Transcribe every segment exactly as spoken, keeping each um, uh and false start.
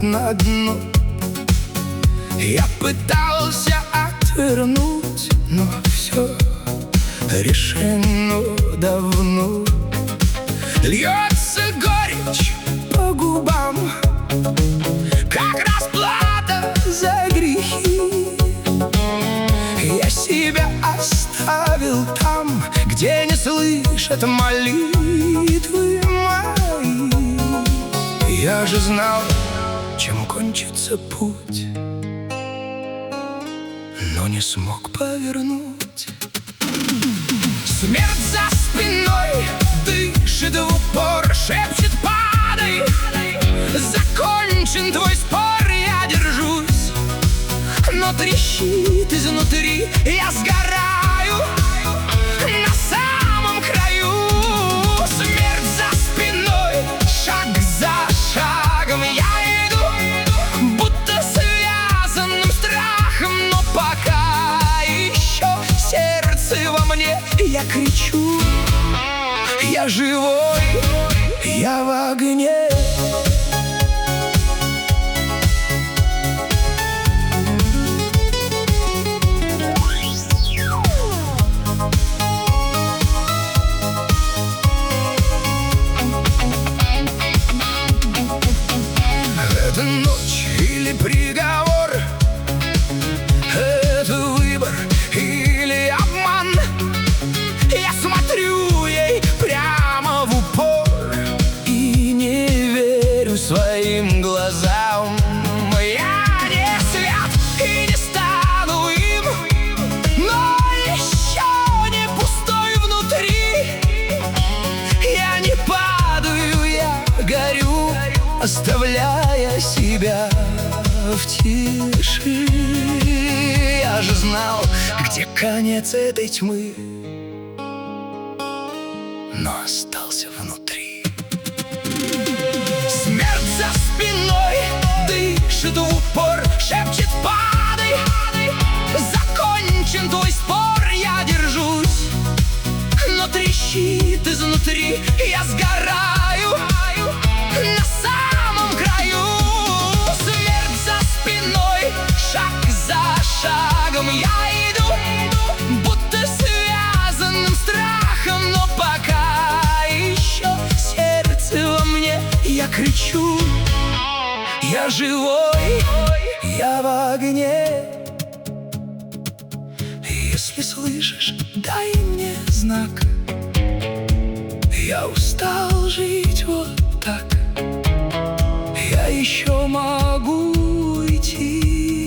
на дно. Я пытался отвернуть, но все решено давно. Льется горечь по губам, как расплата за грехи. Я себя оставил там, где не слышат молитвы мои. Я же знал, чем кончится путь, но не смог повернуть. Смерть за спиной дышит в упор, шепчет: падай, закончен твой спор. Я держусь, но трещит изнутри. Я сгораю на самом краю. Смерть за спиной, шаг за шагом я иду, будто связанным страхом. Но пока еще сердце во мне, я кричу: я живой, я в огне. Это ночь или приговор, это выбор или обман. Я смотрю ей прямо в упор и не верю своим глазам. Я не свят и не стану им, но еще не пустой внутри. Я не падаю, я горю, оставляя себя в тиши. Я же знал, где конец этой тьмы, но остался внутри. Смерть за спиной дышит в упор, шепчет: падай, закончен твой спор. Я держусь, но трещит изнутри. Я сгораю на самом краю. Смерть за спиной, шаг за шагом я иду, будто связанным страхом. Но пока еще сердце во мне, я кричу: я живой, я в огне. Если слышишь, дай мне знак. Я устал жить вот так. Я еще могу идти,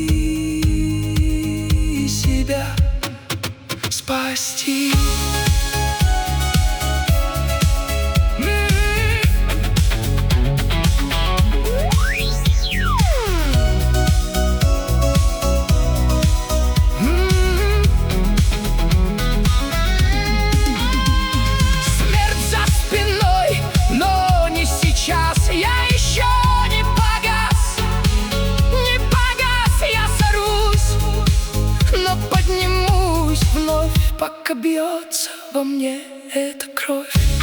себя спасти. Пока бьется во мне эта кровь.